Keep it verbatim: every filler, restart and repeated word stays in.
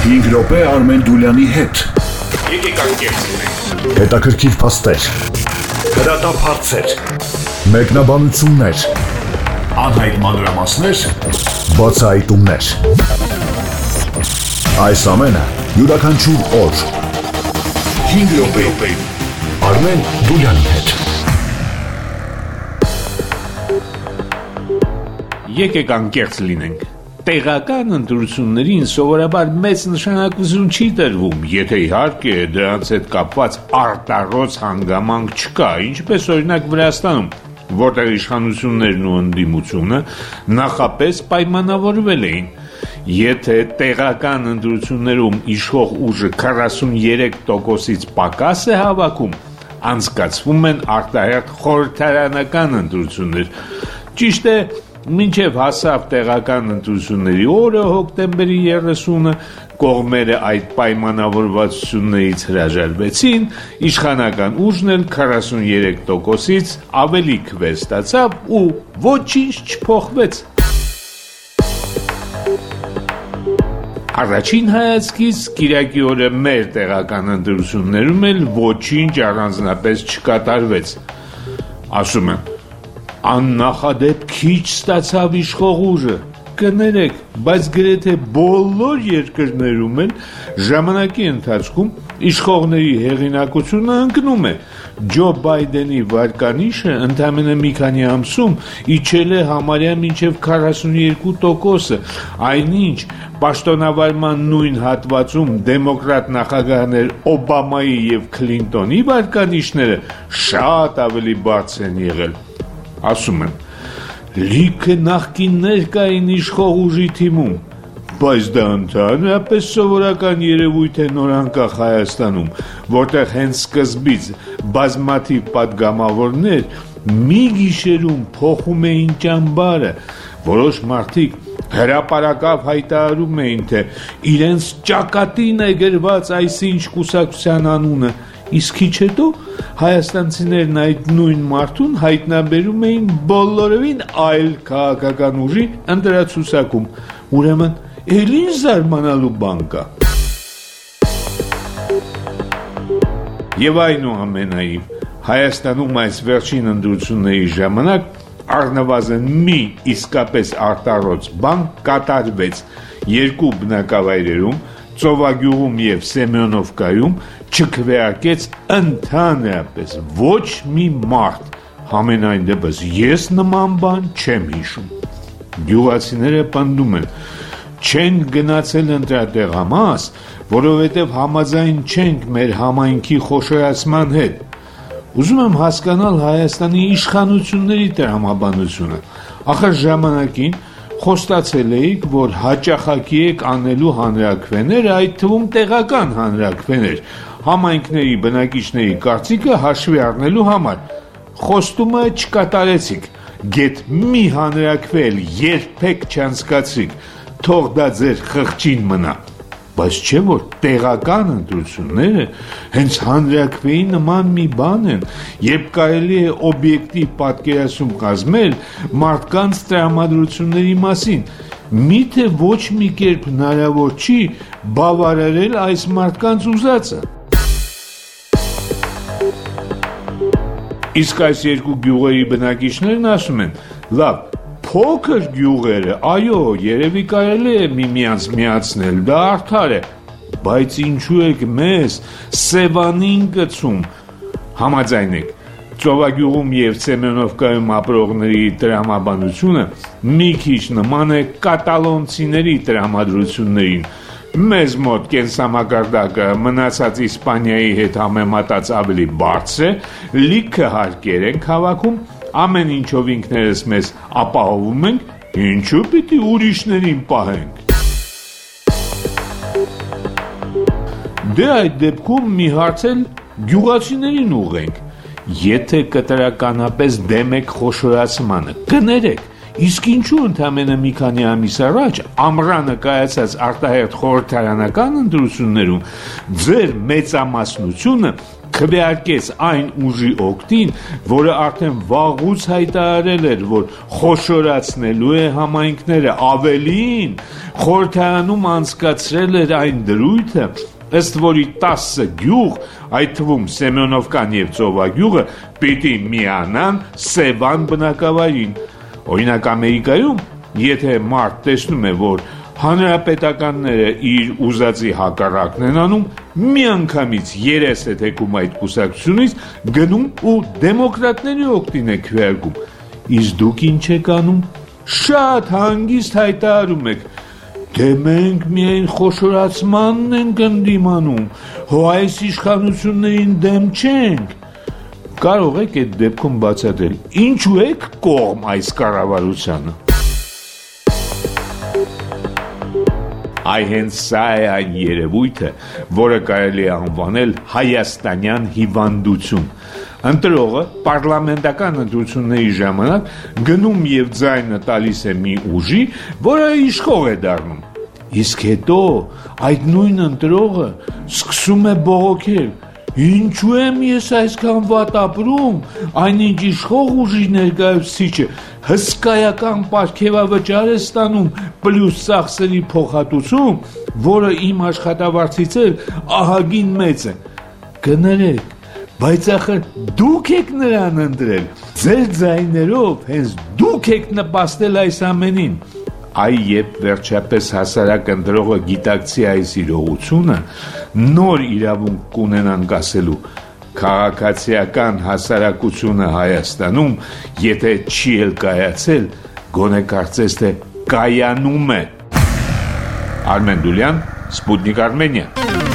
հինգ րոպե Արմեն Դուլյանի հետ։ Եկեք անկեղծենք։ Հետաքրքիր փաստեր, հրատապ հարցեր, մեկնաբանություններ, անհայտ մանրամասներ, բացահայտումներ։ Այս ամենը յուրաքանչյուր օր հինգ րոպե Արմեն Դուլյանի հետ։ Եկեք անկեղծ լինենք։ Տեղական ընտրություններին սովորաբար մեծ նշանակություն չի տրվում, եթե իհարկե դրանց հետ կապված արտառոց հանգամանք չկա, ինչպես օրինակ Վրաստանում, որտեղ իշխանություններն ու ընդդիմությունը նախապես պայմանավորվել էին։ Եթե տեղական ընտրություններում իշխող ուժը քառասուններեք տոկոսից պակաս է հավաքում, անցկացվում են արտահերթ խորհրդարանական ընտրություններ։ Ճիշտ է, մինչև հասավ տեղական ընտրությունների օրը հոկտեմբերի երեսունը, կողմերը այդ պայմանավորվածություններից հրաժարվեցին, իշխանական ուժն էլ քառասուններեք տոկոսից ավելի քվե ստացավ ու ոչինչ չփոխվեց։ Առաջին հայացքից կիրակի օրը մեր տեղական ընտրություններում էլ ոչինչ առանձնապես չկատարվեց։ Ասում եմ, աննախադեպ քիչ ստացավ իշխող ուժը, կներեք, բայց գրեթե բոլոր երկրներում էլ ժամանակի ընթացքում իշխողների հեղինակությունը ընկնում է։ Ջո Բայդենի վարկանիշը ընդամենը մի քանի ամսում իջել է համարյա մինչև քառասուններկու տոկոսը, այնինչ պաշտոնավարման նույն հատվածում դեմոկրատ նախագահներ Օբամայի և Քլինտոնի վարկանիշները շատ ավելի բարձր են եղել։ Ասում եմ, լիքը նախկիններ կային իշխող ուժի թիմում, բայց դա ընդհանրապես սովորական երևույթ է նորանկախ Հայաստանում, որտեղ հենց սկզբից բազմաթիվ պատգամավորներ մի գիշերում փոխում էին ճամբարը, որոշ մարդիկ հրապարակավ հայտարարում էին, թե իրենց ճակատին է գրված այսինչ կուսակցության անունը, իսկ քիչ հետո հայաստանցիներն այդ նույն մարդուն հայտնաբերում էին բոլորովին այլ քաղաքական ուժի ընտրացուցակում, ուրեմն էլ ինչ զարմանալու բան կա։ Եվ այնուամենայնիվ, Հայաստանում այս վերջին ընտրությունների ժամանակ առնվազն մի իսկապես արտառոց բան կատարվեց երկու բնակավայրերում, Ծովագյուղում և Սեմյոնովկայում չքվեարկեց ընդհանրապես ոչ մի մարդ, համենայն դեպս ես նման բան չեմ հիշում։ Գյուղացիները պնդում են, չենք գնացել ընտրատեղամաս, որովհետև համաձայն չենք մեր համայնքի խոշորացման հետ։ Ուզում եմ հասկանալ Հայաստանի իշխանությունների տրամաբանությունը, ախր ժամանակին խոստացել էիք, որ հաճախակի եք անելու հանրաքվեներ, այդ թվում տեղական հանրաքվեներ, համայնքների բնակիչների կարծիքը հաշվի առնելու համար։ Խոստումը չկատարեցիք, գեթ մի հանրաքվե էլ երբեք չանցկացրիք, թող դա ձեր խղճին մնա։ Բայց չէ որ տեղական ընտրությունները հենց հանրաքվեի նման մի բան են, երբ կարելի է օբյեկտիվ պատկերացում կազմել մարդկանց տրամադրությունների մասին, միթե ոչ մի կերպ հնարավոր չի բավարարել այս մարդկանց ուզածը։ Իսկ այս երկու գյուղերի բնակիչներն ասում են, լավ, փոքր գյուղերը, այո, երևի կարելի է միմյանց միացնել, դա արդար է, բայց ինչու եք մեզ Սևանին գցում, համաձայնեք, Ծովագյուղում և Սեմյոնովկայում ապրողների տրամաբանությունը մի քիչ նման է կատալոնցիների տրամադրություններին, մեզ մոտ կենսամակարդակը մնացած Իսպանիայի հետ համեմատած ավելի բարձր է, լիքը հարկեր ենք հավաքում, ամեն ինչով ինքներս մեզ ապահովում ենք, ինչու պիտի ուրիշներին պահենք։ Դե այդ դեպքում մի հարց էլ գյուղացիներին ուղենք, եթե կտրականապես դեմ եք խոշորացմանը, կներեք, իսկ ինչու ընդամենը մի քանի ամիս առաջ ամռանը կայացած արտահերթ խորհրդարանական ընտրություններում ձեր մեծամասնությունը քվեարկեց այն ուժի օգտին, որը արդեն վաղուց հայտարարել էր, որ խոշորացնելու է համայնքները, ավելին, խորհրդարանում անցկացրել էր այն դրույթը, ըստ որի տասը գյուղ, այդ թվում Սեմյոնովկան և Ծովագյուղը պիտի միանան Սևան բնակավայրին։ Օրինակ Ամերիկայում, եթե մարդ տեսնում է, որ հանրապետականները իր ուզածի հակառակն են անում, միանգամից երես է թեքում այդ կուսակցությունից, գնում ու դեմոկրատների օգտին է քվեարկում։ Իսկ դուք ինչ եք անում, շատ հանգիստ հայտարարում եք, դե մենք միայն խոշորացմանն ենք ընդդիմանում, հո այս իշխանություններին դեմ չենք։ Կարող եք այդ դեպքում բացատրել, ինչու եք կողմ այս կառավարությանը։ Այ հենց սա է այն երևույթը, որը կարելի է անվանել հայաստանյան հիվանդություն։ Ընտրողը պարլամենտական ընտրությունների ժամանակ գնում և ձայնը տալիս է մի ուժի, որը իշխող է դառնում։ Իսկ հետո այդ նույն ընտրողը սկսում է բողոքել. Ինչու եմ ես այսքան վատ ապրում, այնինչ իշխող ուժի ներկայացուցիչը հսկայական պարգևավճար է ստանում պլյուս ծախսերի փոխհատուցում, որը իմ աշխատավարձից էլ ահագին մեծ է։ Կներեք, բայց ախր դուք եք նրան ընտրել, ձեր ձայներով հենց դուք եք նպաստել այս ամենին։ Այ երբ վերջապես հասարակ ընտրողը գիտակցի այս իրողությունը, նոր իրավունք կունենան ասելու քաղաքացիական հասարակությունը Հայաստանում, եթե չի էլ կայացել, գոնե կարծես թե կայանում է։ Արմեն Դուլյան, Սպուտնիկ Արմենիա։